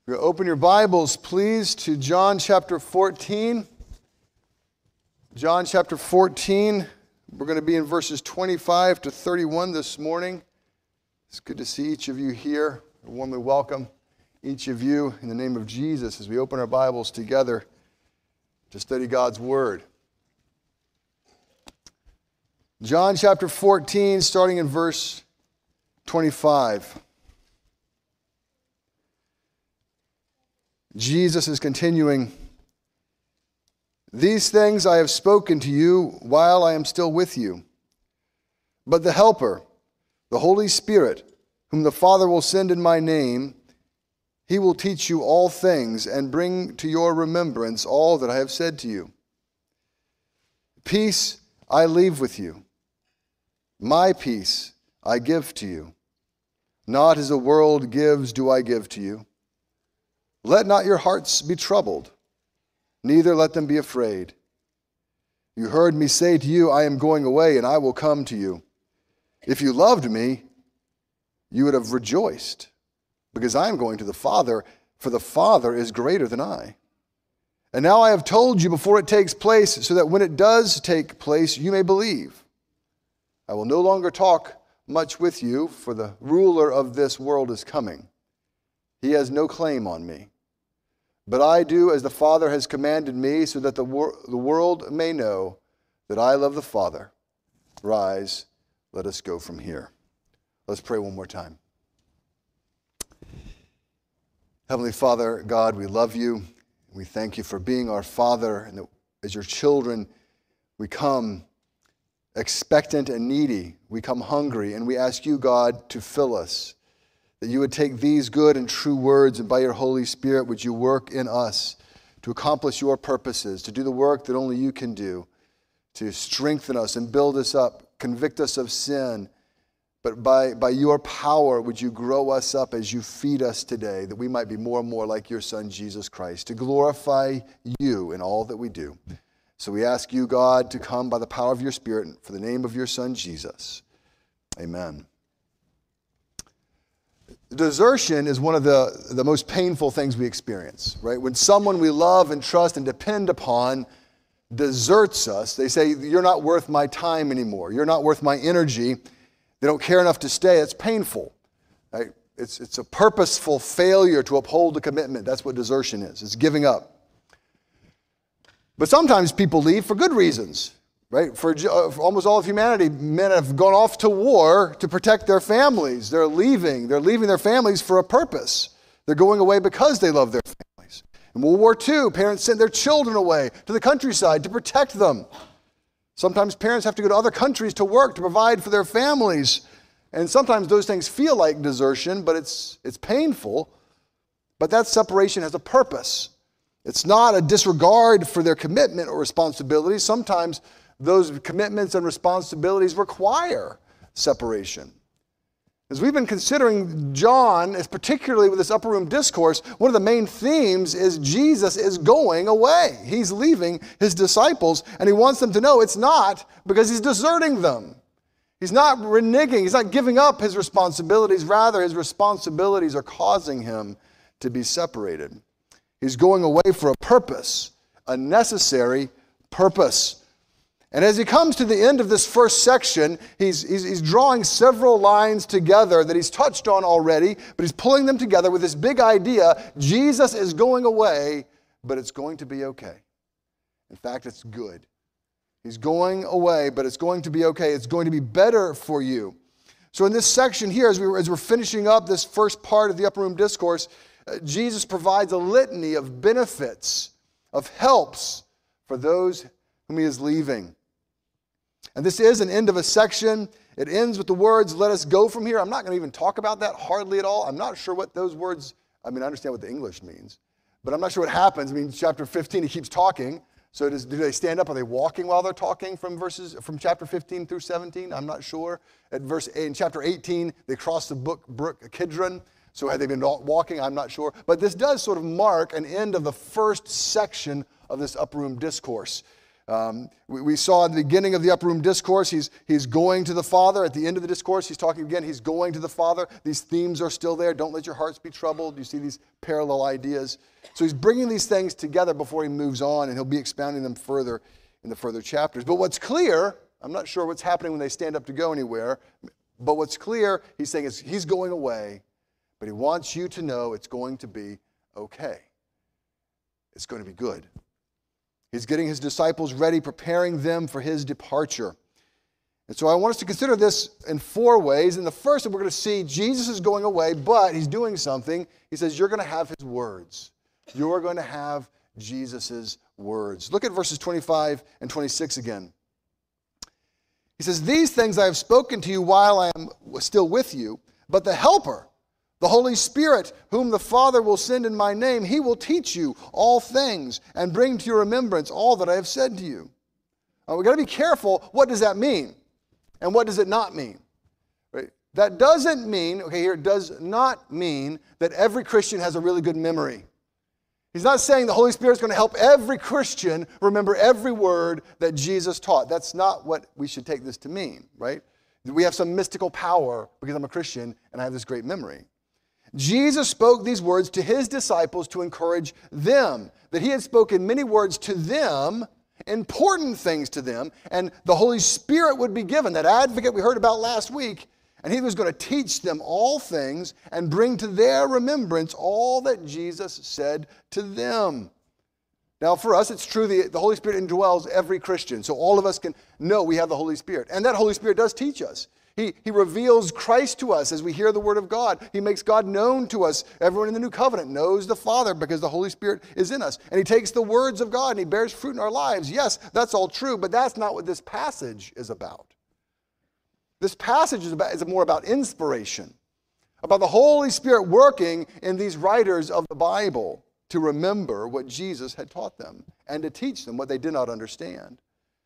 You open your Bibles, please, to John chapter 14. John chapter 14. We're going to be in verses 25 to 31 this morning. It's good to see each of you here. I warmly welcome each of you in the name of Jesus as we open our Bibles together to study God's Word. John chapter 14, starting in verse 25. Jesus is continuing, "These things I have spoken to you while I am still with you. But the Helper, the Holy Spirit, whom the Father will send in my name, he will teach you all things and bring to your remembrance all that I have said to you. Peace I leave with you. My peace I give to you. Not as the world gives do I give to you. Let not your hearts be troubled, neither let them be afraid. You heard me say to you, I am going away, and I will come to you. If you loved me, you would have rejoiced, because I am going to the Father, for the Father is greater than I. And now I have told you before it takes place, so that when it does take place, you may believe. I will no longer talk much with you, for the ruler of this world is coming. He has no claim on me. But I do as the Father has commanded me, so that the world may know that I love the Father. Rise, let us go from here." Let's pray one more time. Heavenly Father, God, we love you. We thank you for being our Father, and that as your children, we come expectant and needy. We come hungry, and we ask you, God, to fill us. That you would take these good and true words, and by your Holy Spirit would you work in us to accomplish your purposes, to do the work that only you can do, to strengthen us and build us up, convict us of sin. But by your power would you grow us up as you feed us today, that we might be more and more like your Son, Jesus Christ, to glorify you in all that we do. So we ask you, God, to come by the power of your Spirit for the name of your Son, Jesus. Amen. Desertion is one of the most painful things we experience, right? When someone we love and trust and depend upon deserts us, they say, you're not worth my time anymore. You're not worth my energy. They don't care enough to stay. It's painful, right? It's a purposeful failure to uphold a commitment. That's what desertion is. It's giving up. But sometimes people leave for good reasons. Right? For almost all of humanity, men have gone off to war to protect their families. They're leaving their families for a purpose. They're going away because they love their families. In World War II, parents sent their children away to the countryside to protect them. Sometimes parents have to go to other countries to work, to provide for their families. And sometimes those things feel like desertion, but it's painful. But that separation has a purpose. It's not a disregard for their commitment or responsibility. Sometimes those commitments and responsibilities require separation. As we've been considering John, as particularly with this upper room discourse, one of the main themes is Jesus is going away. He's leaving his disciples, and he wants them to know it's not because he's deserting them. He's not reneging. He's not giving up his responsibilities. Rather, his responsibilities are causing him to be separated. He's going away for a purpose, a necessary purpose. And as he comes to the end of this first section, he's drawing several lines together that he's touched on already, but he's pulling them together with this big idea. Jesus is going away, but it's going to be okay. In fact, it's good. He's going away, but it's going to be okay. It's going to be better for you. So in this section here, as we're finishing up this first part of the upper room discourse, Jesus provides a litany of benefits, of helps for those whom he is leaving. And this is an end of a section. It ends with the words, "Let us go from here." I'm not going to even talk about that hardly at all. I'm not sure what those words, I understand what the English means, but I'm not sure what happens. Chapter 15, he keeps talking. So do they stand up? Are they walking while they're talking from chapter 15 through 17? I'm not sure. In chapter 18, they cross the brook Kidron. So had they been walking? I'm not sure. But this does sort of mark an end of the first section of this upper room discourse. We saw at the beginning of the upper room discourse, he's going to the Father. At the end of the discourse, he's talking again, he's going to the Father. These themes are still there. Don't let your hearts be troubled. You see these parallel ideas. So he's bringing these things together before he moves on, and he'll be expounding them further in the further chapters. But what's clear, I'm not sure what's happening when they stand up to go anywhere, but what's clear, he's saying is he's going away, but he wants you to know it's going to be okay. It's going to be good. He's getting his disciples ready, preparing them for his departure. And so I want us to consider this in 4 ways. And the first, we're going to see Jesus is going away, but he's doing something. He says, you're going to have his words. You're going to have Jesus' words. Look at verses 25 and 26 again. He says, these things I have spoken to you while I am still with you, but the Helper, the Holy Spirit, whom the Father will send in my name, he will teach you all things and bring to your remembrance all that I have said to you. Now, we've got to be careful. What does that mean? And what does it not mean? Right? That doesn't mean, it does not mean that every Christian has a really good memory. He's not saying the Holy Spirit is going to help every Christian remember every word that Jesus taught. That's not what we should take this to mean, right? We have some mystical power because I'm a Christian and I have this great memory. Jesus spoke these words to his disciples to encourage them, that he had spoken many words to them, important things to them, and the Holy Spirit would be given, that advocate we heard about last week, and he was going to teach them all things and bring to their remembrance all that Jesus said to them. Now, for us, it's true the Holy Spirit indwells every Christian, so all of us can know we have the Holy Spirit, and that Holy Spirit does teach us. He reveals Christ to us as we hear the Word of God. He makes God known to us. Everyone in the New Covenant knows the Father because the Holy Spirit is in us. And he takes the words of God and he bears fruit in our lives. Yes, that's all true, but that's not what this passage is about. This passage is more about inspiration, about the Holy Spirit working in these writers of the Bible to remember what Jesus had taught them and to teach them what they did not understand.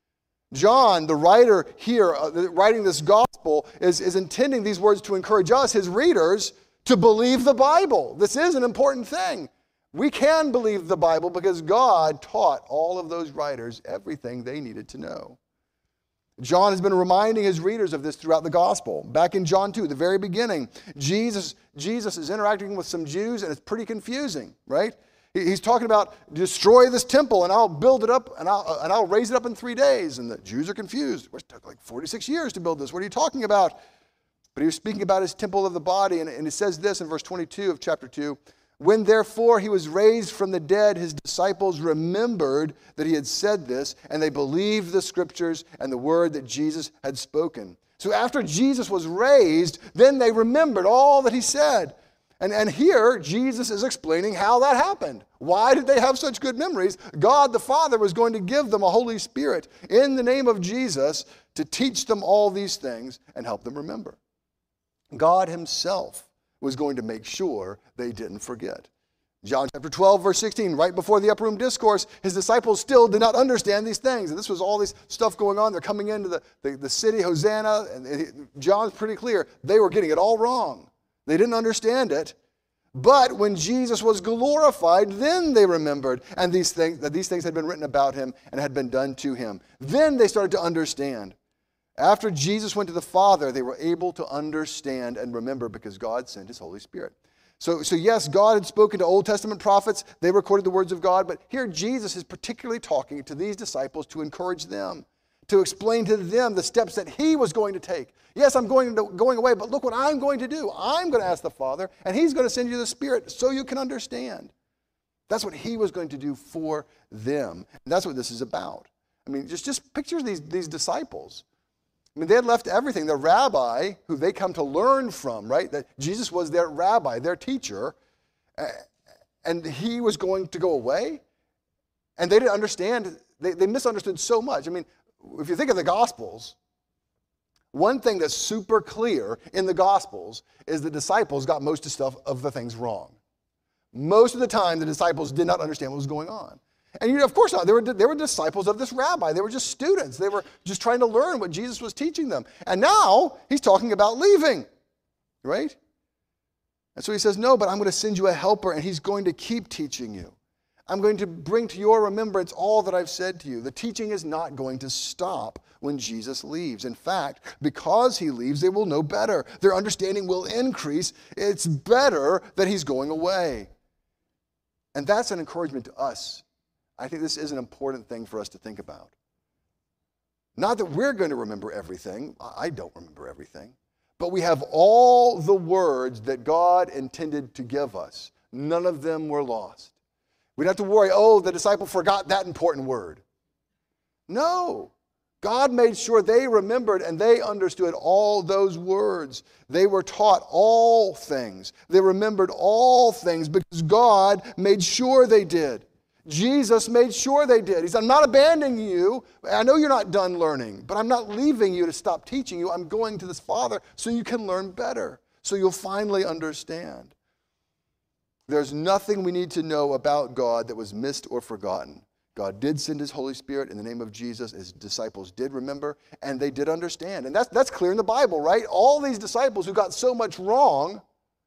John, the writer here, writing this gospel, is intending these words to encourage us, his readers, to believe the Bible. This is an important thing. We can believe the Bible because God taught all of those writers everything they needed to know. John has been reminding his readers of this throughout the gospel. Back in John 2, the very beginning, Jesus is interacting with some Jews, and it's pretty confusing, right? He's talking about destroy this temple and I'll build it up and I'll raise it up in 3 days. And the Jews are confused. It took like 46 years to build this. What are you talking about? But he was speaking about his temple of the body. And it says this in verse 22 of chapter 2. When therefore he was raised from the dead, his disciples remembered that he had said this, and they believed the scriptures and the word that Jesus had spoken. So after Jesus was raised, then they remembered all that he said. And here, Jesus is explaining how that happened. Why did they have such good memories? God the Father was going to give them a Holy Spirit in the name of Jesus to teach them all these things and help them remember. God himself was going to make sure they didn't forget. John chapter 12, verse 16, right before the upper room discourse, his disciples still did not understand these things. And this was all this stuff going on. They're coming into the city, Hosanna, and John's pretty clear. They were getting it all wrong. They didn't understand it. But when Jesus was glorified, then they remembered that these things had been written about him and had been done to him. Then they started to understand. After Jesus went to the Father, they were able to understand and remember because God sent his Holy Spirit. So yes, God had spoken to Old Testament prophets. They recorded the words of God. But here Jesus is particularly talking to these disciples to encourage them, to explain to them the steps that he was going to take. Yes, I'm going away, but look what I'm going to do. I'm going to ask the Father, and he's going to send you the Spirit so you can understand. That's what he was going to do for them. And that's what this is about. I mean, just picture these disciples. I mean, they had left everything. Their rabbi, who they come to learn from, right? That Jesus was their rabbi, their teacher, and he was going to go away. And they didn't understand. They misunderstood so much. I mean, if you think of the Gospels, one thing that's super clear in the Gospels is the disciples got most of the things wrong. Most of the time, the disciples did not understand what was going on. And of course not. They were disciples of this rabbi. They were just students. They were just trying to learn what Jesus was teaching them. And now, he's talking about leaving, right? And so he says, no, but I'm going to send you a helper, and he's going to keep teaching you. I'm going to bring to your remembrance all that I've said to you. The teaching is not going to stop when Jesus leaves. In fact, because he leaves, they will know better. Their understanding will increase. It's better that he's going away. And that's an encouragement to us. I think this is an important thing for us to think about. Not that we're going to remember everything. I don't remember everything. But we have all the words that God intended to give us. None of them were lost. We don't have to worry, the disciple forgot that important word. No. God made sure they remembered and they understood all those words. They were taught all things. They remembered all things because God made sure they did. Jesus made sure they did. He said, I'm not abandoning you. I know you're not done learning, but I'm not leaving you to stop teaching you. I'm going to this Father so you can learn better, so you'll finally understand. There's nothing we need to know about God that was missed or forgotten. God did send his Holy Spirit in the name of Jesus. His disciples did remember, and they did understand. And that's clear in the Bible, right? All these disciples who got so much wrong,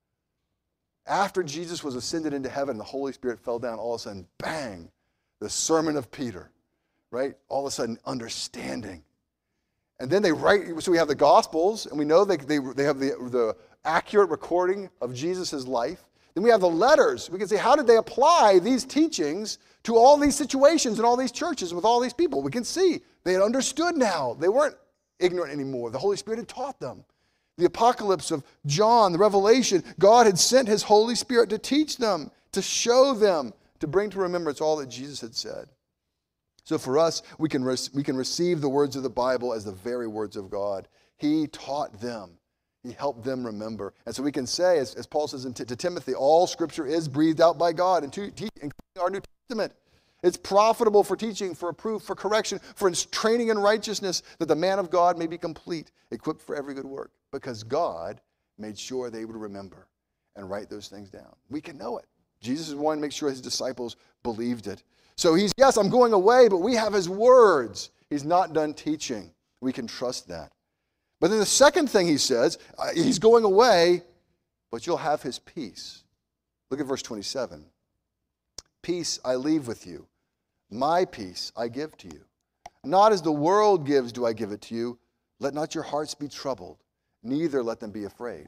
after Jesus was ascended into heaven, the Holy Spirit fell down, all of a sudden, bang, the sermon of Peter, right? All of a sudden, understanding. And then they write, so we have the Gospels, and we know they have the accurate recording of Jesus' life. Then we have the letters. We can say, how did they apply these teachings to all these situations in all these churches with all these people? We can see they had understood now. They weren't ignorant anymore. The Holy Spirit had taught them. The apocalypse of John, the Revelation, God had sent his Holy Spirit to teach them, to show them, to bring to remembrance all that Jesus had said. So for us, we can receive the words of the Bible as the very words of God. He taught them. He helped them remember. And so we can say, as Paul says to Timothy, all Scripture is breathed out by God, including our New Testament. It's profitable for teaching, for reproof, for correction, for training in righteousness, that the man of God may be complete, equipped for every good work. Because God made sure they would remember and write those things down. We can know it. Jesus is wanting to make sure his disciples believed it. So yes, I'm going away, but we have his words. He's not done teaching. We can trust that. But then the second thing he says, he's going away, but you'll have his peace. Look at verse 27. Peace I leave with you. My peace I give to you. Not as the world gives do I give it to you. Let not your hearts be troubled, neither let them be afraid.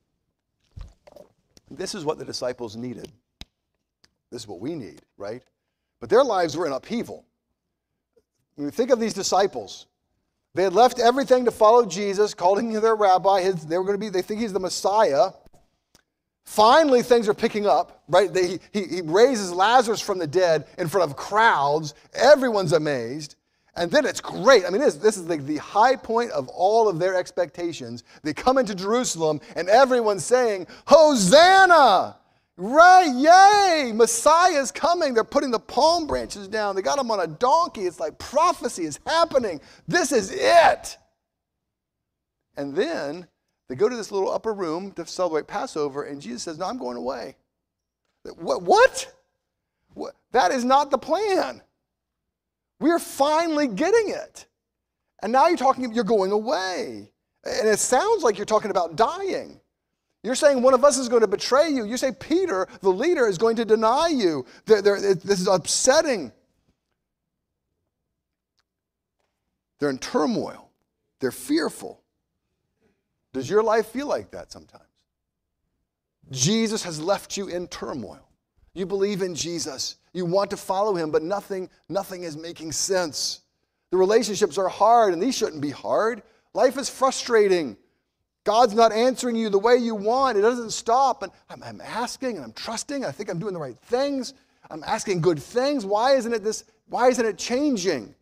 This is what the disciples needed. This is what we need, right? But their lives were in upheaval. When we think of these disciples, they had left everything to follow Jesus, called him their rabbi. They think he's the Messiah. Finally, things are picking up, right? He raises Lazarus from the dead in front of crowds. Everyone's amazed. And then it's great. I mean, this is the high point of all of their expectations. They come into Jerusalem, and everyone's saying, Hosanna! Right, yay! Messiah's coming. They're putting the palm branches down. They got him on a donkey. It's like prophecy is happening. This is it. And then they go to this little upper room to celebrate Passover, and Jesus says, no, I'm going away. What? That is not the plan. We're finally getting it. And now you're going away. And it sounds like you're talking about dying. You're saying one of us is going to betray you. You say Peter, the leader, is going to deny you. This is upsetting. They're in turmoil. They're fearful. Does your life feel like that sometimes? Jesus has left you in turmoil. You believe in Jesus. You want to follow him, but nothing is making sense. The relationships are hard, and these shouldn't be hard. Life is frustrating. God's not answering you the way you want. It doesn't stop. And I'm asking, and I'm trusting. I think I'm doing the right things. I'm asking good things. Why isn't it changing?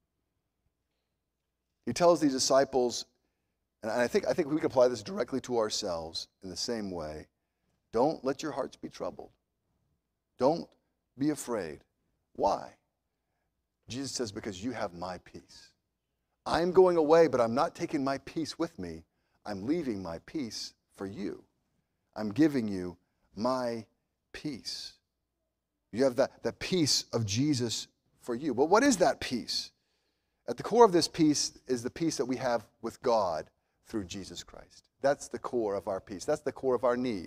He tells these disciples, and I think we can apply this directly to ourselves in the same way. Don't let your hearts be troubled. Don't be afraid. Why? Jesus says, because you have my peace. I'm going away, but I'm not taking my peace with me. I'm leaving my peace for you. I'm giving you my peace. You have that peace of Jesus for you. But what is that peace? At the core of this peace is the peace that we have with God through Jesus Christ. That's the core of our peace. That's the core of our need.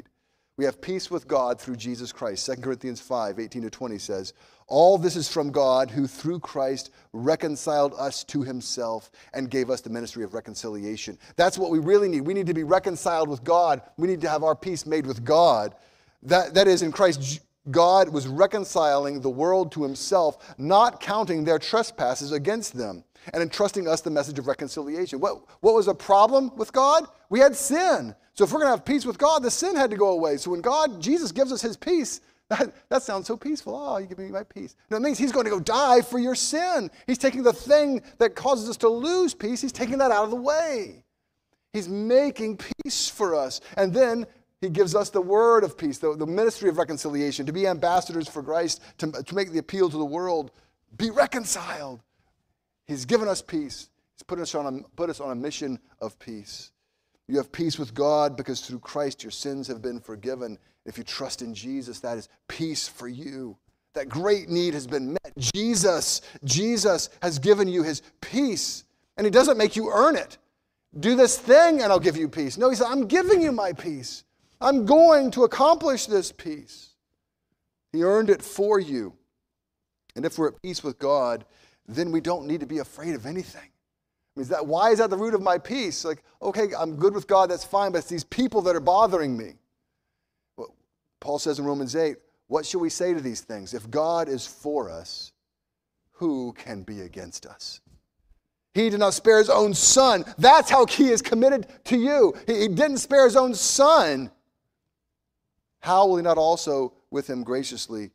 We have peace with God through Jesus Christ. 2 Corinthians 5:18-20 says, all this is from God, who through Christ reconciled us to himself and gave us the ministry of reconciliation. That's what we really need. We need to be reconciled with God. We need to have our peace made with God. That is, in Christ, God was reconciling the world to himself, not counting their trespasses against them, and entrusting us the message of reconciliation. What was a problem with God? We had sin. So if we're going to have peace with God, the sin had to go away. So when Jesus gives us his peace, that sounds so peaceful. Oh, you give me my peace. No, it means he's going to go die for your sin. He's taking the thing that causes us to lose peace, he's taking that out of the way. He's making peace for us. And then he gives us the word of peace, the ministry of reconciliation, to be ambassadors for Christ, to make the appeal to the world. Be reconciled. He's given us peace. He's put us on a mission of peace. You have peace with God because through Christ your sins have been forgiven. If you trust in Jesus, that is peace for you. That great need has been met. Jesus has given you his peace. And he doesn't make you earn it. Do this thing and I'll give you peace. No, he said, I'm giving you my peace. I'm going to accomplish this peace. He earned it for you. And if we're at peace with God, then we don't need to be afraid of anything. Why is that the root of my peace? Like, okay, I'm good with God, that's fine, but it's these people that are bothering me. Well, Paul says in Romans 8, what shall we say to these things? If God is for us, who can be against us? He did not spare his own son. That's how he is committed to you. He didn't spare his own son. How will he not also with him graciously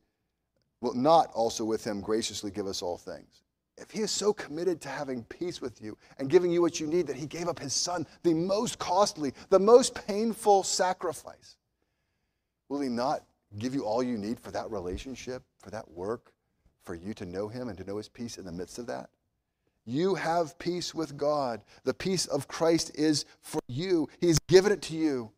give us all things? If he is so committed to having peace with you and giving you what you need that he gave up his son, the most costly, the most painful sacrifice, will he not give you all you need for that relationship, for that work, for you to know him and to know his peace in the midst of that? You have peace with God. The peace of Christ is for you. He's given it to you.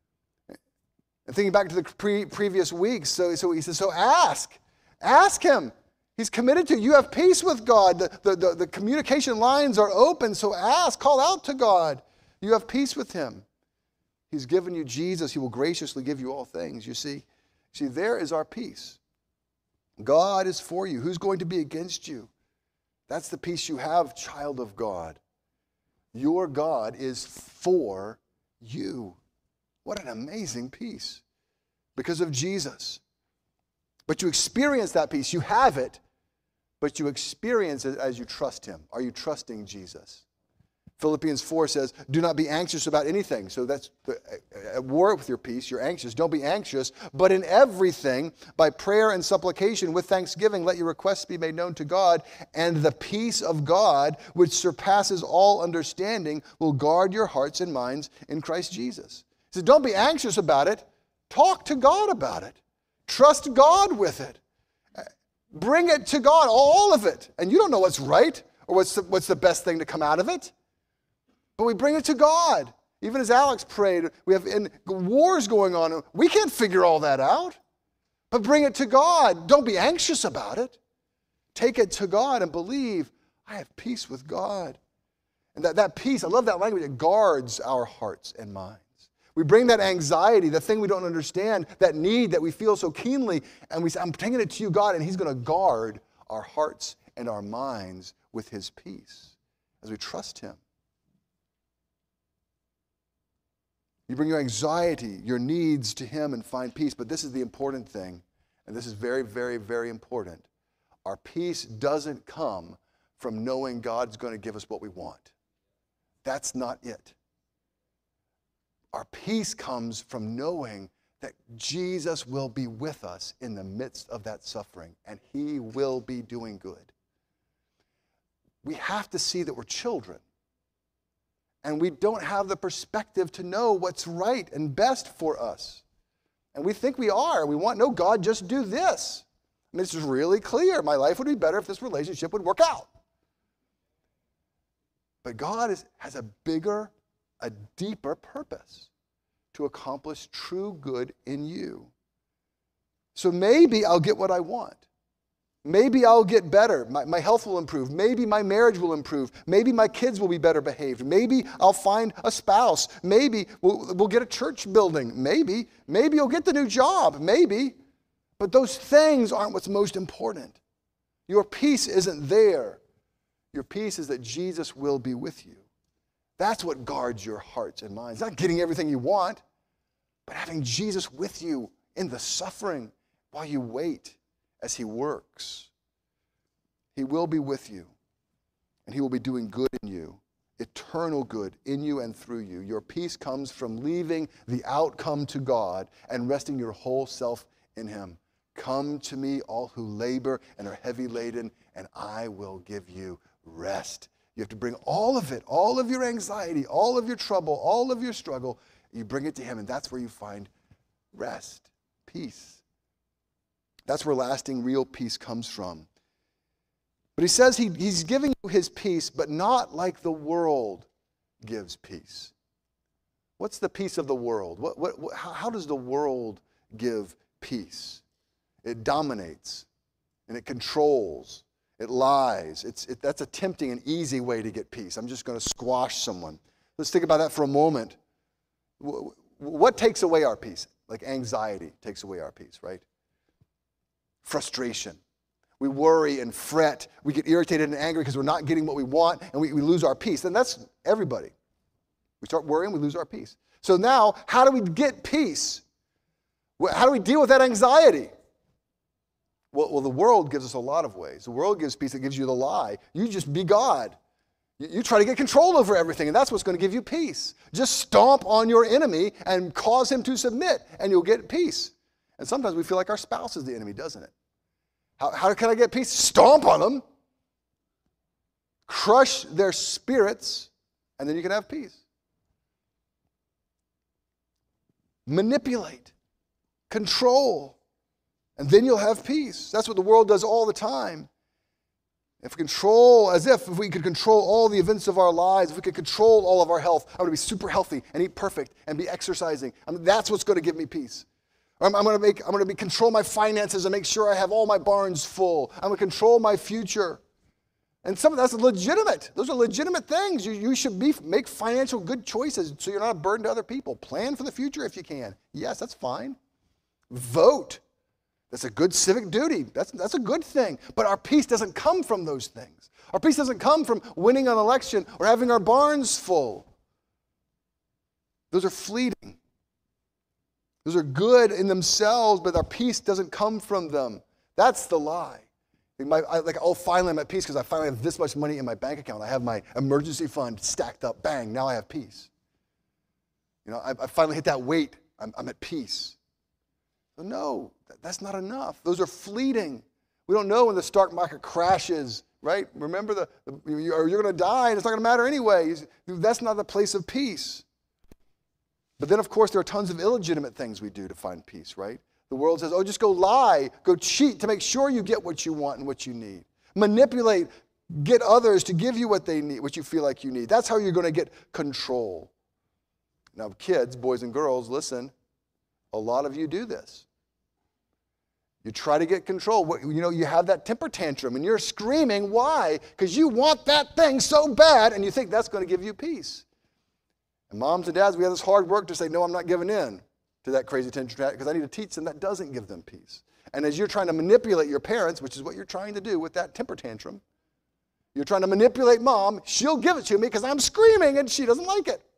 And thinking back to the previous weeks, so he says, so ask him. He's committed to you. You have peace with God. The communication lines are open, so ask, call out to God. You have peace with him. He's given you Jesus. He will graciously give you all things. You see, there is our peace. God is for you. Who's going to be against you? That's the peace you have, child of God. Your God is for you. What an amazing peace because of Jesus. But you experience that peace. You have it, but you experience it as you trust him. Are you trusting Jesus? Philippians 4 says, do not be anxious about anything. So that's at war with your peace. You're anxious. Don't be anxious. But in everything, by prayer and supplication with thanksgiving, let your requests be made known to God. And the peace of God, which surpasses all understanding, will guard your hearts and minds in Christ Jesus. He said, don't be anxious about it. Talk to God about it. Trust God with it. Bring it to God, all of it. And you don't know what's right or what's the best thing to come out of it. But we bring it to God. Even as Alex prayed, we have wars going on. We can't figure all that out. But bring it to God. Don't be anxious about it. Take it to God and believe, I have peace with God. And that peace, I love that language, it guards our hearts and minds. We bring that anxiety, the thing we don't understand, that need that we feel so keenly, and we say, I'm taking it to you, God, and he's going to guard our hearts and our minds with his peace as we trust him. You bring your anxiety, your needs to him and find peace. But this is the important thing, and this is very, very, very important. Our peace doesn't come from knowing God's going to give us what we want. That's not it. Our peace comes from knowing that Jesus will be with us in the midst of that suffering, and he will be doing good. We have to see that we're children. And we don't have the perspective to know what's right and best for us. And we think we are. We want, no, God, just do this. And it's really clear. My life would be better if this relationship would work out. But God has a bigger, a deeper purpose to accomplish true good in you. So maybe I'll get what I want. Maybe I'll get better. My health will improve. Maybe my marriage will improve. Maybe my kids will be better behaved. Maybe I'll find a spouse. Maybe we'll get a church building. Maybe you'll get the new job. Maybe. But those things aren't what's most important. Your peace isn't there. Your peace is that Jesus will be with you. That's what guards your hearts and minds. Not getting everything you want, but having Jesus with you in the suffering while you wait as he works. He will be with you, and he will be doing good in you, eternal good in you and through you. Your peace comes from leaving the outcome to God and resting your whole self in him. Come to me, all who labor and are heavy laden, and I will give you rest. You have to bring all of it, all of your anxiety, all of your trouble, all of your struggle. You bring it to him, and that's where you find rest, peace. That's where lasting, real peace comes from. But he says he's giving you his peace, but not like the world gives peace. What's the peace of the world? How does the world give peace? It dominates, and it controls. It lies. That's attempting an easy way to get peace. I'm just going to squash someone. Let's think about that for a moment. What takes away our peace? Like anxiety takes away our peace, right? Frustration. We worry and fret. We get irritated and angry because we're not getting what we want, and we lose our peace. And that's everybody. We start worrying, we lose our peace. So now, how do we get peace? How do we deal with that anxiety? Well, the world gives us a lot of ways. The world gives peace. It gives you the lie. You just be God. You try to get control over everything, and that's what's going to give you peace. Just stomp on your enemy and cause him to submit, and you'll get peace. And sometimes we feel like our spouse is the enemy, doesn't it? How can I get peace? Stomp on them. Crush their spirits, and then you can have peace. Manipulate. Control. And then you'll have peace. That's what the world does all the time. If we could control all the events of our lives, if we could control all of our health, I'm going to be super healthy and eat perfect and be exercising. That's what's going to give me peace. I'm going to control my finances and make sure I have all my barns full. I'm going to control my future. And some of that's legitimate. Those are legitimate things. You should make financial good choices so you're not a burden to other people. Plan for the future if you can. Yes, that's fine. Vote. That's a good civic duty. That's a good thing. But our peace doesn't come from those things. Our peace doesn't come from winning an election or having our barns full. Those are fleeting. Those are good in themselves, but our peace doesn't come from them. That's the lie. Finally I'm at peace because I finally have this much money in my bank account. I have my emergency fund stacked up. Bang, now I have peace. I finally hit that weight. I'm at peace. No, that's not enough. Those are fleeting. We don't know when the stock market crashes, right? Remember, you're going to die, and it's not going to matter anyway. That's not the place of peace. But then, of course, there are tons of illegitimate things we do to find peace, right? The world says, just go lie, go cheat to make sure you get what you want and what you need. Manipulate, get others to give you what they need, what you feel like you need. That's how you're going to get control. Now, kids, boys and girls, listen, a lot of you do this. You try to get control. You have that temper tantrum, and you're screaming. Why? Because you want that thing so bad, and you think that's going to give you peace. And moms and dads, we have this hard work to say, no, I'm not giving in to that crazy tension because I need to teach them that doesn't give them peace. And as you're trying to manipulate your parents, which is what you're trying to do with that temper tantrum, you're trying to manipulate mom. She'll give it to me because I'm screaming and she doesn't like it.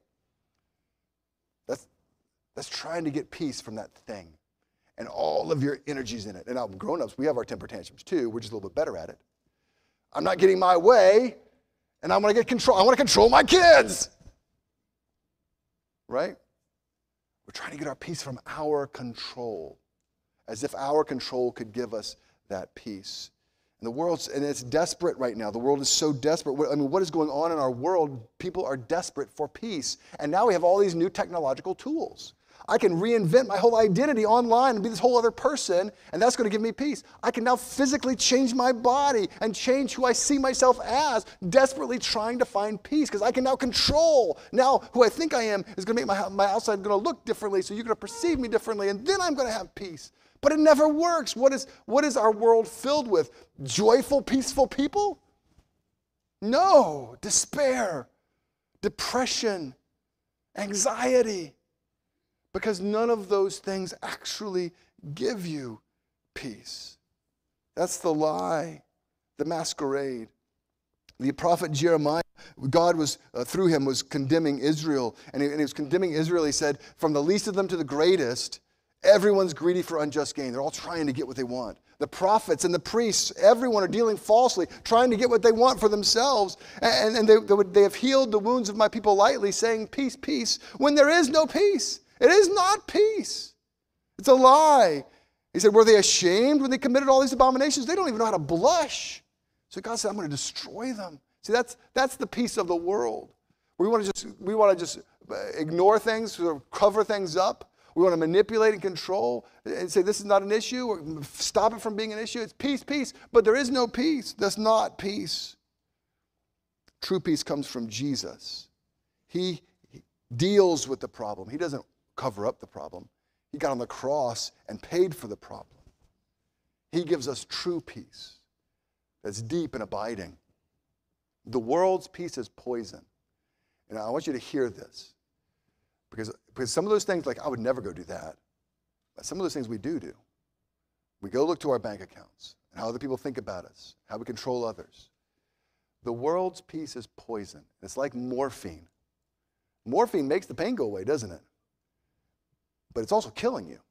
That's trying to get peace from that thing. And all of your energy's in it. And now grown-ups, we have our temper tantrums too. We're just a little bit better at it. I'm not getting my way, and I'm going to get control. I want to control my kids. Right? We're trying to get our peace from our control, as if our control could give us that peace. And it's desperate right now. The world is so desperate. What is going on in our world? People are desperate for peace. And now we have all these new technological tools. I can reinvent my whole identity online and be this whole other person, and that's going to give me peace. I can now physically change my body and change who I see myself as, desperately trying to find peace, because I can now control. Now, who I think I am is going to make my outside going to look differently, so you're going to perceive me differently, and then I'm going to have peace. But it never works. What is our world filled with? Joyful, peaceful people? No. Despair, depression, anxiety. Because none of those things actually give you peace. That's the lie, the masquerade. The prophet Jeremiah, God was, through him, was condemning Israel. And he was condemning Israel. He said, from the least of them to the greatest, everyone's greedy for unjust gain. They're all trying to get what they want. The prophets and the priests, everyone are dealing falsely, trying to get what they want for themselves. And they have healed the wounds of my people lightly, saying, peace, peace, when there is no peace. It is not peace. It's a lie. He said, were they ashamed when they committed all these abominations? They don't even know how to blush. So God said, I'm going to destroy them. See, that's the peace of the world. We want to just ignore things, sort of cover things up. We want to manipulate and control and say this is not an issue, or stop it from being an issue. It's peace, peace. But there is no peace. That's not peace. True peace comes from Jesus. He deals with the problem. He doesn't cover up the problem. He got on the cross and paid for the problem. He gives us true peace that's deep and abiding. The world's peace is poison. And I want you to hear this. Because some of those things, like I would never go do that. But some of those things we do. We go look to our bank accounts and how other people think about us, how we control others. The world's peace is poison. It's like morphine. Morphine makes the pain go away, doesn't it? But it's also killing you.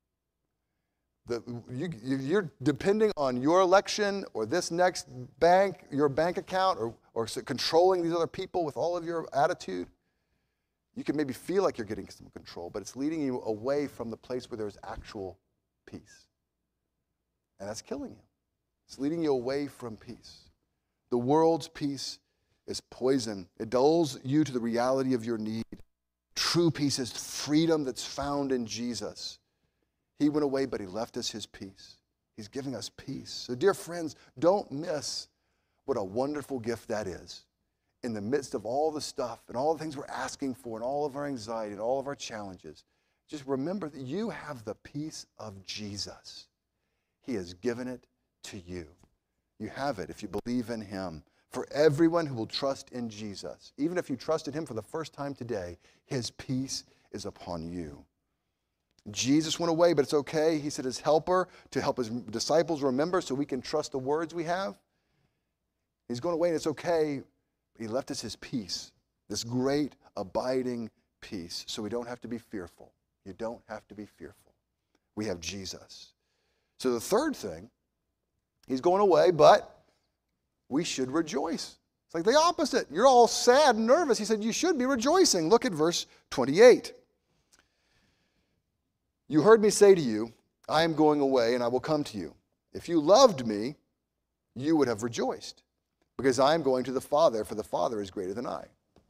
You're depending on your election or this next bank, your bank account, or controlling these other people with all of your attitude. You can maybe feel like you're getting some control, but it's leading you away from the place where there's actual peace. And that's killing you. It's leading you away from peace. The world's peace is poison. It dulls you to the reality of your need. True peace is freedom that's found in Jesus. He went away, but he left us his peace. He's giving us peace. So dear friends, don't miss what a wonderful gift that is. In the midst of all the stuff and all the things we're asking for and all of our anxiety and all of our challenges, just remember that you have the peace of Jesus. He has given it to you. You have it if you believe in him. For everyone who will trust in Jesus, even if you trusted him for the first time today, his peace is upon you. Jesus went away, but it's okay. He said his helper to help his disciples remember so we can trust the words we have. He's going away and it's okay. He left us his peace, this great abiding peace, so we don't have to be fearful. You don't have to be fearful. We have Jesus. So the third thing, he's going away, but we should rejoice. It's like the opposite. You're all sad and nervous. He said you should be rejoicing. Look at verse 28. You heard me say to you, I am going away and I will come to you. If you loved me, you would have rejoiced, because I am going to the Father, for the Father is greater than I.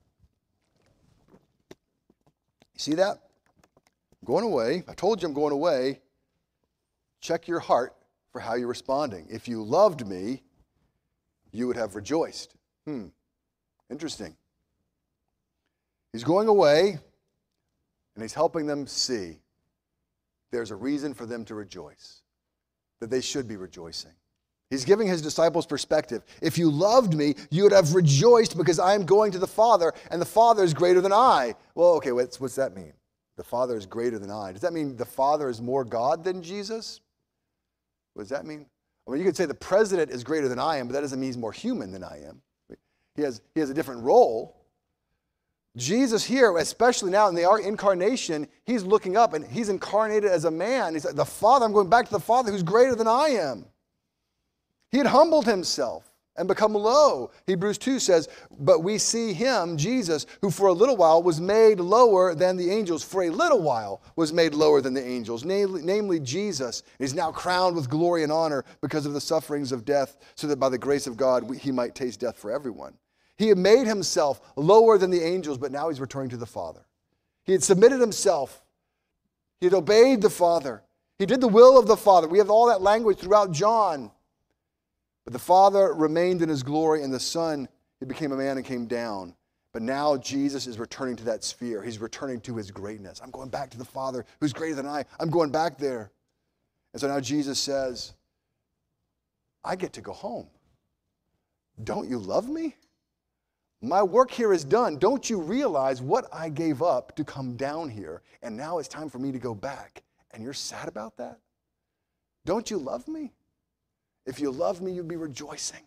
You see that? I'm going away. I told you I'm going away. Check your heart for how you're responding. If you loved me, you would have rejoiced. Interesting. He's going away, and he's helping them see there's a reason for them to rejoice, that they should be rejoicing. He's giving his disciples perspective. If you loved me, you would have rejoiced because I am going to the Father, and the Father is greater than I. Well, okay, what's that mean? The Father is greater than I. Does that mean the Father is more God than Jesus? What does that mean? I mean, you could say the president is greater than I am, but that doesn't mean he's more human than I am. He has a different role. Jesus here, especially now in the incarnation, he's looking up and he's incarnated as a man. He's like, the Father, I'm going back to the Father who's greater than I am. He had humbled himself and become low. Hebrews 2 says, but we see him, Jesus, who for a little while was made lower than the angels. For a little while was made lower than the angels, namely Jesus. He's now crowned with glory and honor because of the sufferings of death, so that by the grace of God he might taste death for everyone. He had made himself lower than the angels, but now he's returning to the Father. He had submitted himself. He had obeyed the Father. He did the will of the Father. We have all that language throughout John. But the Father remained in his glory, and the Son, he became a man and came down. But now Jesus is returning to that sphere. He's returning to his greatness. I'm going back to the Father who's greater than I. I'm going back there. And so now Jesus says, I get to go home. Don't you love me? My work here is done. Don't you realize what I gave up to come down here, and now it's time for me to go back? And you're sad about that? Don't you love me? If you love me, you'd be rejoicing.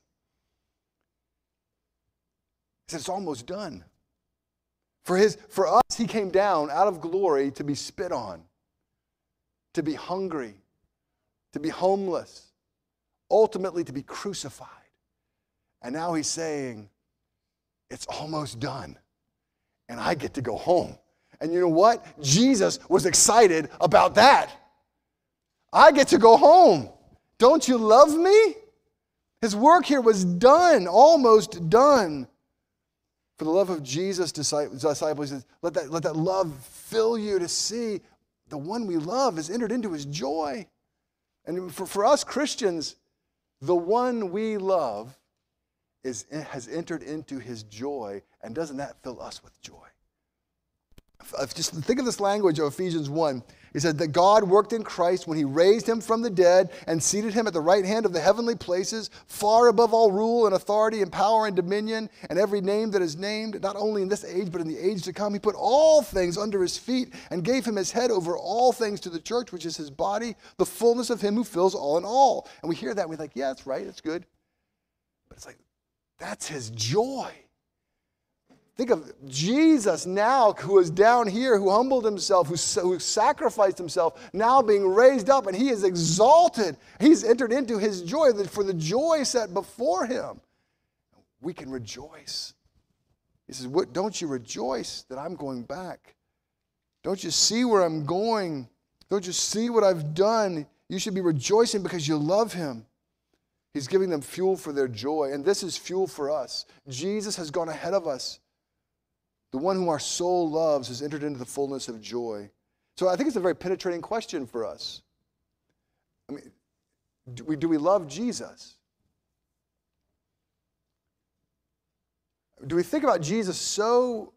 He said, it's almost done. For us, he came down out of glory to be spit on, to be hungry, to be homeless, ultimately to be crucified. And now he's saying, it's almost done, and I get to go home. And you know what? Jesus was excited about that. I get to go home. Don't you love me? His work here was done, almost done. For the love of Jesus, disciples, he says, let that love fill you to see the one we love has entered into his joy. And for us Christians, the one we love has entered into his joy, and doesn't that fill us with joy? Just think of this language of Ephesians 1. He said that God worked in Christ when he raised him from the dead and seated him at the right hand of the heavenly places, far above all rule and authority and power and dominion and every name that is named, not only in this age but in the age to come. He put all things under his feet and gave him his head over all things to the church, which is his body, the fullness of him who fills all in all. And we hear that and we're like, yeah, that's right, that's good. But it's like, that's his joy. Think of Jesus now, who is down here, who humbled himself, who sacrificed himself, now being raised up, and he is exalted. He's entered into his joy, for the joy set before him. We can rejoice. He says, don't you rejoice that I'm going back? Don't you see where I'm going? Don't you see what I've done? You should be rejoicing because you love him. He's giving them fuel for their joy, and this is fuel for us. Jesus has gone ahead of us. The one whom our soul loves has entered into the fullness of joy. So I think it's a very penetrating question for us. I mean, do we love Jesus? Do we think about Jesus so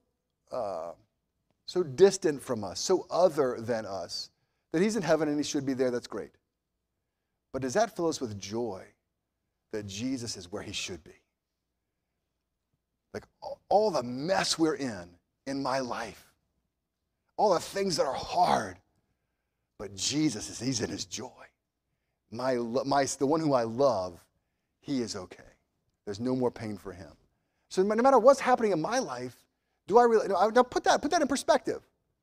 distant from us, so other than us, that he's in heaven and he should be there? That's great. But does that fill us with joy that Jesus is where he should be? Like all the mess we're in my life, all the things that are hard, but Jesus he's in his joy. The one who I love, he is okay. There's no more pain for him. So no matter what's happening in my life, do I really, now put that in perspective.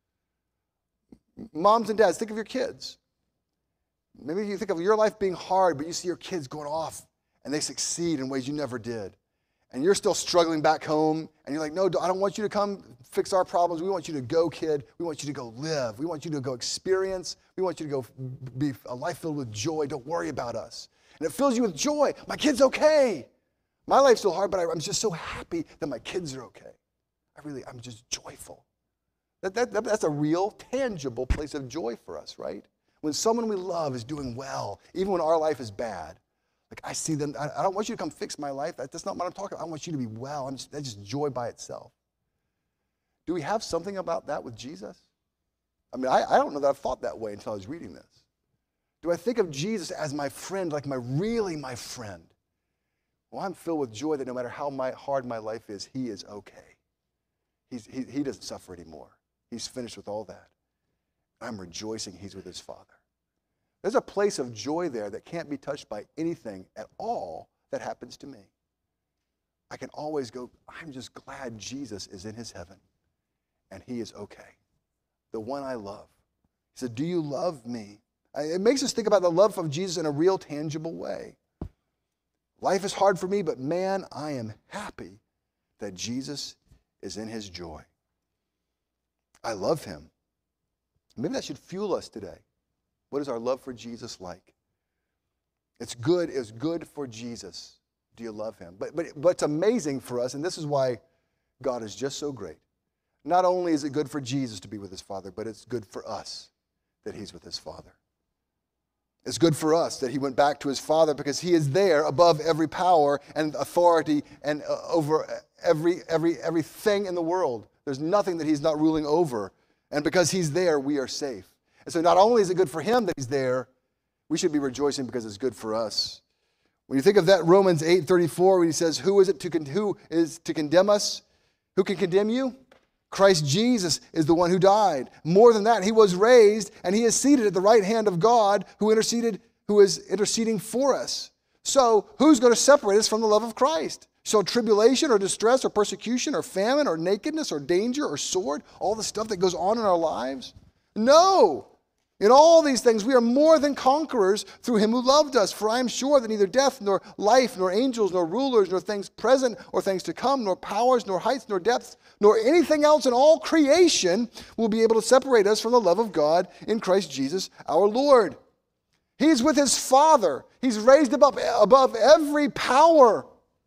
Moms and dads, think of your kids. Maybe you think of your life being hard, but you see your kids going off and they succeed in ways you never did. And you're still struggling back home, and you're like, no, I don't want you to come fix our problems. We want you to go, kid. We want you to go live. We want you to go experience. We want you to go be a life filled with joy. Don't worry about us. And it fills you with joy. My kid's okay. My life's still hard, but I'm just so happy that my kids are okay. I'm just joyful. That's a real, tangible place of joy for us, right? When someone we love is doing well, even when our life is bad, like I see them, I don't want you to come fix my life. That's not what I'm talking about. I want you to be well. That's just joy by itself. Do we have something about that with Jesus? I mean, I don't know that I've thought that way until I was reading this. Do I think of Jesus as my friend, like really my friend? Well, I'm filled with joy that no matter how hard my life is, he is okay. He doesn't suffer anymore. He's finished with all that. I'm rejoicing he's with his Father. There's a place of joy there that can't be touched by anything at all that happens to me. I can always go, I'm just glad Jesus is in his heaven and he is okay. The one I love. He said, do you love me? It makes us think about the love of Jesus in a real, tangible way. Life is hard for me, but man, I am happy that Jesus is in his joy. I love him. Maybe that should fuel us today. What is our love for Jesus like? It's good for Jesus. Do you love him? But it's amazing for us, and this is why God is just so great. Not only is it good for Jesus to be with his Father, but it's good for us that he's with his Father. It's good for us that he went back to his Father because he is there above every power and authority and over everything in the world. There's nothing that he's not ruling over. And because he's there, we are safe. And so not only is it good for him that he's there, We should be rejoicing because it's good for us. When you think of that Romans 8:34, when he says, who is to condemn us? Who can condemn you? Christ Jesus is the one who died. More than that, he was raised, and he is seated at the right hand of God, who is interceding for us. So, who's going to separate us from the love of Christ? So tribulation or distress or persecution or famine or nakedness or danger or sword, all the stuff that goes on in our lives? No. In all these things, we are more than conquerors through him who loved us. For I am sure that neither death, nor life, nor angels, nor rulers, nor things present, or things to come, nor powers, nor heights, nor depths, nor anything else in all creation will be able to separate us from the love of God in Christ Jesus our Lord. He's with his Father. He's raised above every power.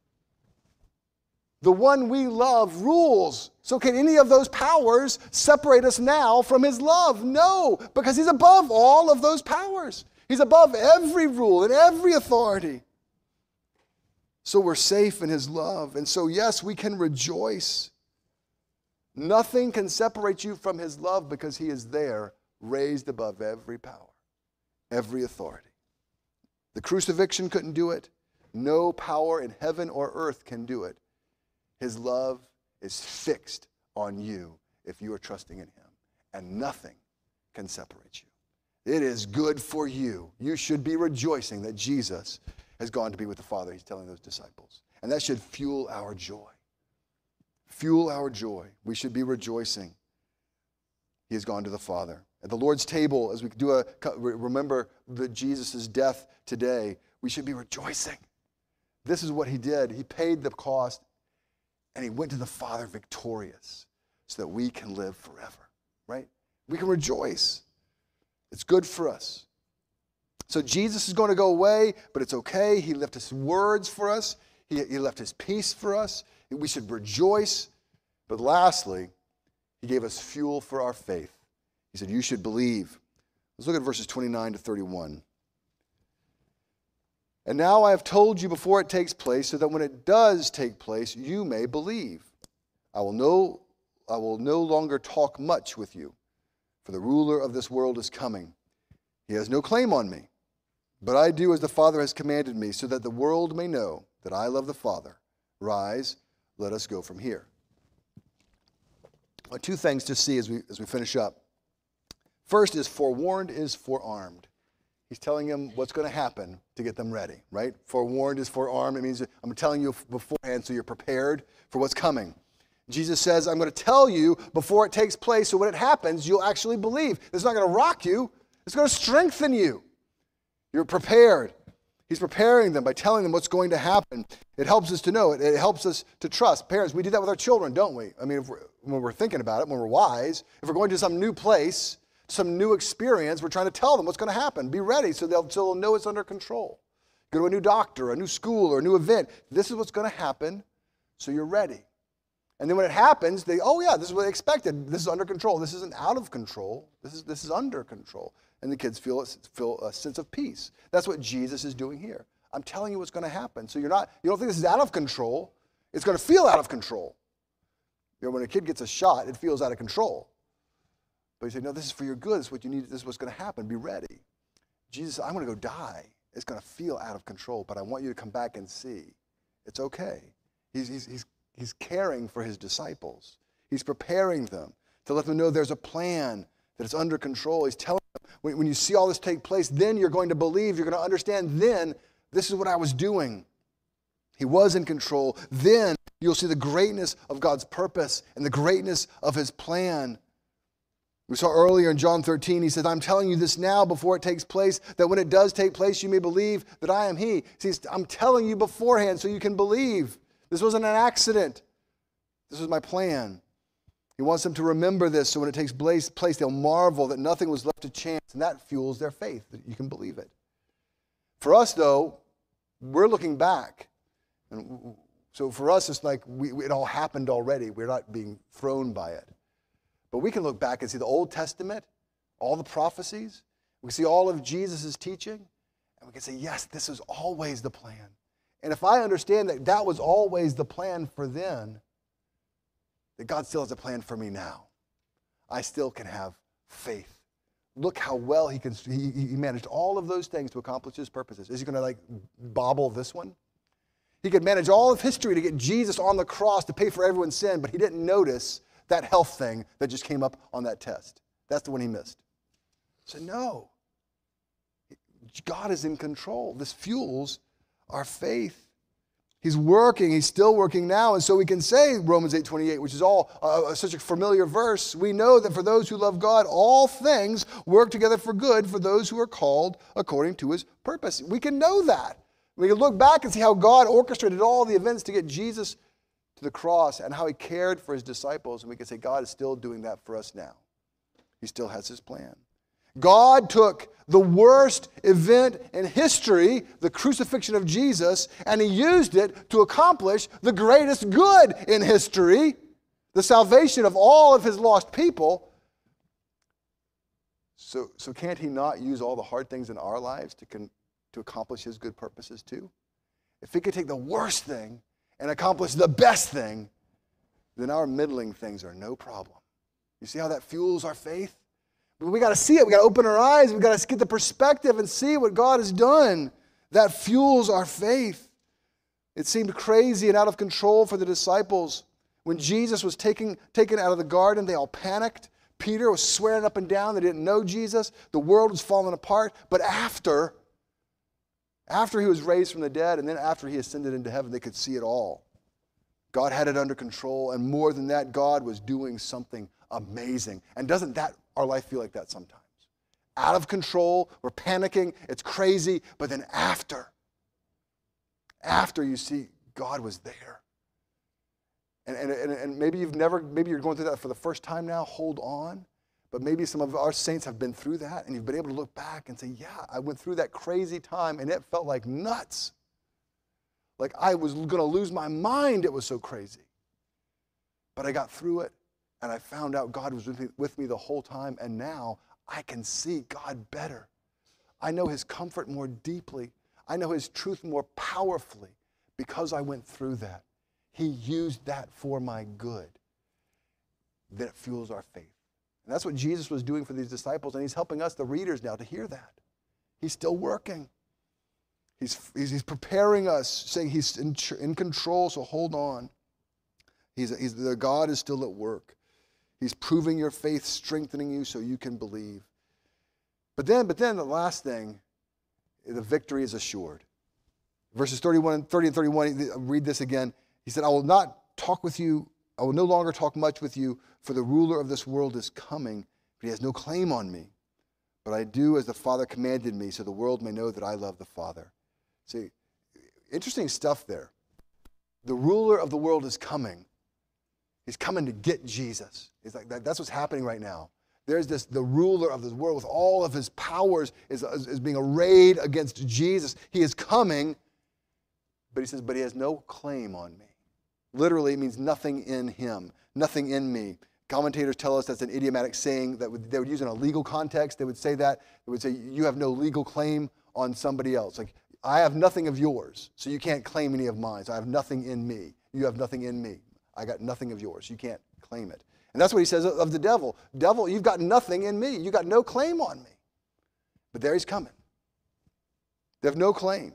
The one we love rules. So can any of those powers separate us now from his love? No, because he's above all of those powers. He's above every rule and every authority. So we're safe in his love. And so, yes, we can rejoice. Nothing can separate you from his love because he is there, raised above every power, every authority. The crucifixion couldn't do it. No power in heaven or earth can do it. His love is fixed on you if you are trusting in him, and nothing can separate you. It is good for you. You should be rejoicing that Jesus has gone to be with the Father. He's telling those disciples. And that should fuel our joy. Fuel our joy. We should be rejoicing. He has gone to the Father. At the Lord's table, as we remember Jesus' death today, we should be rejoicing. This is what he did. He paid the cost. And he went to the Father victorious so that we can live forever, right? We can rejoice. It's good for us. So Jesus is going to go away, but it's okay. He left his words for us. He left his peace for us. We should rejoice. But lastly, he gave us fuel for our faith. He said, you should believe. Let's look at verses 29 to 31. And now I have told you before it takes place, so that when it does take place, you may believe. I will no longer talk much with you, for the ruler of this world is coming. He has no claim on me, but I do as the Father has commanded me, so that the world may know that I love the Father. Rise, let us go from here. Two things to see as we finish up. First is forewarned is forearmed. He's telling them what's going to happen to get them ready, right? Forewarned is forearmed. It means I'm telling you beforehand so you're prepared for what's coming. Jesus says, I'm going to tell you before it takes place, so when it happens, you'll actually believe. It's not going to rock you. It's going to strengthen you. You're prepared. He's preparing them by telling them what's going to happen. It helps us to know. It helps us to trust. Parents, we do that with our children, don't we? I mean, when we're thinking about it, when we're wise, if we're going to some new place, some new experience, we're trying to tell them what's going to happen. Be ready so they'll know it's under control. Go to a new doctor, a new school, or a new event. This is what's going to happen, so you're ready. And then when it happens, this is what they expected. This is under control. This isn't out of control. This is under control. And the kids feel a sense of peace. That's what Jesus is doing here. I'm telling you what's going to happen. So you don't think this is out of control. It's going to feel out of control. When a kid gets a shot, it feels out of control. But you say, no, this is for your good. This is what you need. This is what's going to happen. Be ready. Jesus said, I'm going to go die. It's going to feel out of control, but I want you to come back and see. It's okay. He's caring for his disciples. He's preparing them to let them know there's a plan, that it's under control. He's telling them, when you see all this take place, then you're going to believe, you're going to understand, then this is what I was doing. He was in control. Then you'll see the greatness of God's purpose and the greatness of his plan. We saw earlier in John 13, he says, I'm telling you this now before it takes place, that when it does take place, you may believe that I am he. See, I'm telling you beforehand so you can believe. This wasn't an accident. This was my plan. He wants them to remember this so when it takes place, they'll marvel that nothing was left to chance, and that fuels their faith, that you can believe it. For us, though, we're looking back. And so for us, it's like it all happened already. We're not being thrown by it. But we can look back and see the Old Testament, all the prophecies. We can see all of Jesus' teaching, and we can say, yes, this is always the plan. And if I understand that that was always the plan for then, that God still has a plan for me now. I still can have faith look how well he managed all of those things to accomplish his purposes. Is he going to bobble this one? He could manage all of history to get Jesus on the cross to pay for everyone's sin, but he didn't notice that health thing that just came up on that test. That's the one he missed. So no, God is in control. This fuels our faith. He's working. He's still working now. And so we can say Romans 8:28, which is all such a familiar verse. We know that for those who love God, all things work together for good for those who are called according to his purpose. We can know that. We can look back and see how God orchestrated all the events to get Jesus to the cross and how he cared for his disciples. And we can say God is still doing that for us now. He still has his plan. God took the worst event in history, the crucifixion of Jesus, and he used it to accomplish the greatest good in history, the salvation of all of his lost people. So can't he not use all the hard things in our lives to accomplish his good purposes too? If he could take the worst thing and accomplish the best thing, then our middling things are no problem. You see how that fuels our faith? But we got to see it. We got to open our eyes. We got to get the perspective and see what God has done. That fuels our faith. It seemed crazy and out of control for the disciples. When Jesus was taken out of the garden, they all panicked. Peter was swearing up and down they didn't know Jesus. The world was falling apart. But after he was raised from the dead and then after he ascended into heaven, they could see it all. God had it under control. And more than that, God was doing something amazing. And doesn't that our life feel like that sometimes? Out of control, we're panicking, it's crazy, but then after you see God was there. And maybe you're going through that for the first time now, hold on. But maybe some of our saints have been through that and you've been able to look back and say, yeah, I went through that crazy time and it felt like nuts. Like I was going to lose my mind, it was so crazy. But I got through it. And I found out God was with me the whole time, and now I can see God better. I know his comfort more deeply. I know his truth more powerfully because I went through that. He used that for my good. That fuels our faith. And that's what Jesus was doing for these disciples, and he's helping us, the readers, now to hear that. He's still working. He's preparing us, saying he's in control, so hold on. The God is still at work. He's proving your faith, strengthening you so you can believe. But then the last thing, the victory is assured. Verses 30 and 31, read this again. He said, I will no longer talk much with you, for the ruler of this world is coming, but he has no claim on me. But I do as the Father commanded me, so the world may know that I love the Father. See, interesting stuff there. The ruler of the world is coming. He's coming to get Jesus. It's like that's what's happening right now. There's the ruler of this world with all of his powers is being arrayed against Jesus. He is coming, but he says, but he has no claim on me. Literally, it means nothing in him, nothing in me. Commentators tell us that's an idiomatic saying that they would use in a legal context. They would say that. They would say, you have no legal claim on somebody else. Like, I have nothing of yours, so you can't claim any of mine. So I have nothing in me. You have nothing in me. I got nothing of yours. You can't claim it. And that's what he says of the devil. Devil, you've got nothing in me. You got no claim on me. But there he's coming. They have no claim.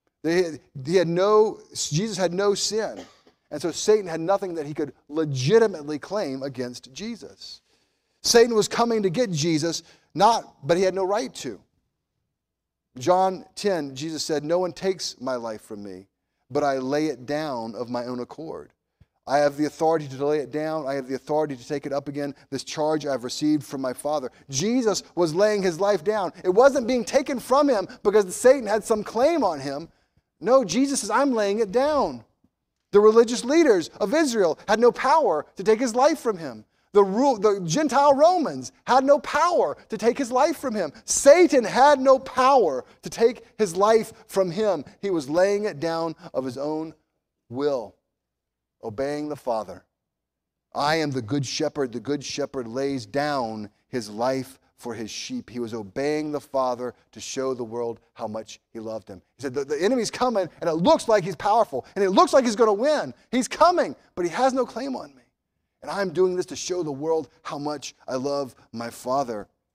Jesus had no sin. And so Satan had nothing that he could legitimately claim against Jesus. Satan was coming to get Jesus, but he had no right to. John 10, Jesus said, no one takes my life from me, but I lay it down of my own accord. I have the authority to lay it down. I have the authority to take it up again. This charge I've received from my Father. Jesus was laying his life down. It wasn't being taken from him because Satan had some claim on him. No, Jesus says, I'm laying it down. The religious leaders of Israel had no power to take his life from him. The Gentile Romans had no power to take his life from him. Satan had no power to take his life from him. He was laying it down of his own will. Obeying the Father. I am the good shepherd. The good shepherd lays down his life for his sheep. He was obeying the Father to show the world how much he loved him. He said, the enemy's coming, and it looks like he's powerful, and it looks like he's going to win. He's coming, but he has no claim on me. And I'm doing this to show the world how much I love my Father.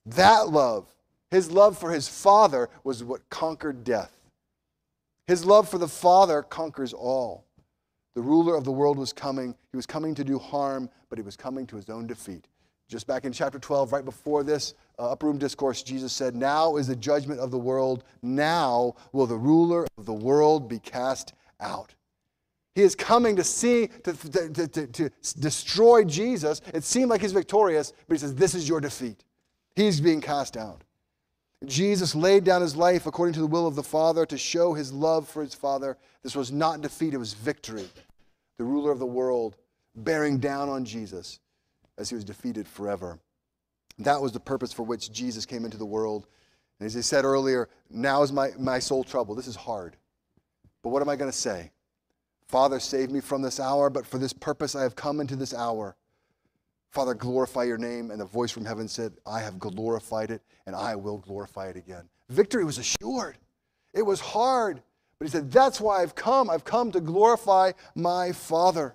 That love, his love for his Father, was what conquered death. His love for the Father conquers all. The ruler of the world was coming. He was coming to do harm, but he was coming to his own defeat. Just back in chapter 12, right before this upper room discourse, Jesus said, "Now is the judgment of the world. Now will the ruler of the world be cast out." He is coming to destroy Jesus. It seemed like he's victorious, but he says, this is your defeat. He's being cast out. Jesus laid down his life according to the will of the Father to show his love for his Father. This was not defeat, it was victory. The ruler of the world bearing down on Jesus as he was defeated forever. That was the purpose for which Jesus came into the world. And as I said earlier, now is my soul troubled. This is hard. But what am I going to say? Father, save me from this hour, but for this purpose I have come into this hour. Father, glorify your name. And the voice from heaven said, I have glorified it, and I will glorify it again. Victory was assured. It was hard. But he said, that's why I've come. I've come to glorify my Father.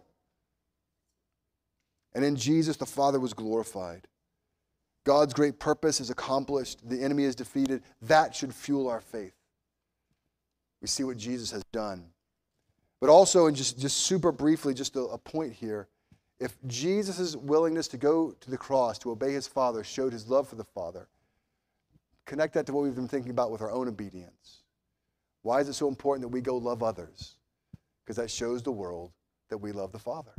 And in Jesus, the Father was glorified. God's great purpose is accomplished. The enemy is defeated. That should fuel our faith. We see what Jesus has done. But also, and just super briefly, just a point here, if Jesus' willingness to go to the cross, to obey his Father, showed his love for the Father, connect that to what we've been thinking about with our own obedience. Why is it so important that we go love others? Because that shows the world that we love the Father.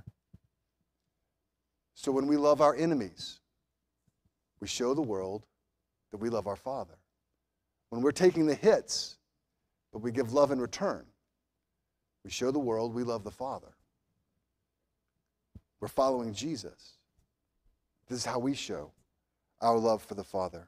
So when we love our enemies, we show the world that we love our Father. When we're taking the hits, but we give love in return, we show the world we love the Father. We're following Jesus. This is how we show our love for the Father.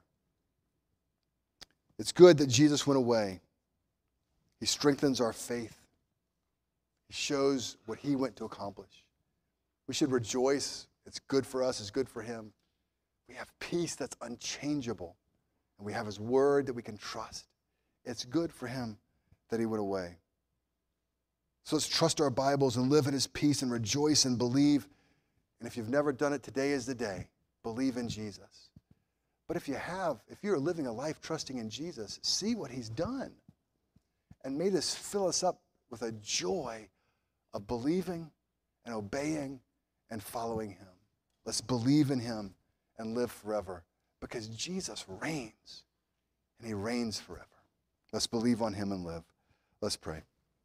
It's good that Jesus went away. He strengthens our faith. He shows what he went to accomplish. We should rejoice. It's good for us. It's good for him. We have peace that's unchangeable. And we have his word that we can trust. It's good for him that he went away. So let's trust our Bibles and live in his peace and rejoice and believe. And if you've never done it, today is the day. Believe in Jesus. But if you have, if you're living a life trusting in Jesus, see what he's done. And may this fill us up with a joy of believing and obeying and following him. Let's believe in him and live forever because Jesus reigns and he reigns forever. Let's believe on him and live. Let's pray.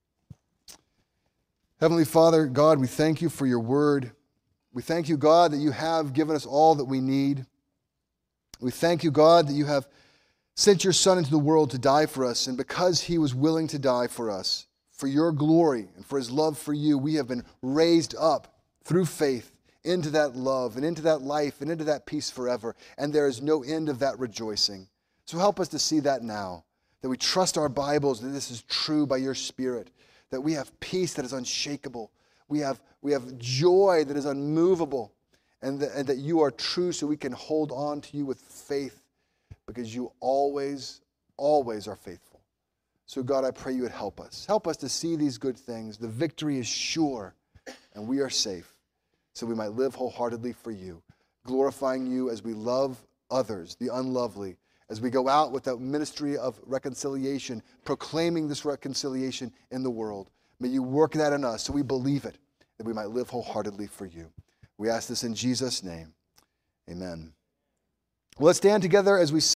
Heavenly Father, God, we thank you for your word. We thank you, God, that you have given us all that we need. We thank you, God, that you have sent your Son into the world to die for us. And because he was willing to die for us, for your glory and for his love for you, we have been raised up through faith into that love and into that life and into that peace forever. And there is no end of that rejoicing. So help us to see that now, that we trust our Bibles, that this is true by your Spirit, that we have peace that is unshakable. We have joy that is unmovable, and that you are true so we can hold on to you with faith because you always, always are faithful. So God, I pray you would help us. Help us to see these good things. The victory is sure, and we are safe, so we might live wholeheartedly for you, glorifying you as we love others, the unlovely, as we go out with that ministry of reconciliation, proclaiming this reconciliation in the world. May you work that in us so we believe it, that we might live wholeheartedly for you. We ask this in Jesus' name. Amen. Well, let's stand together as we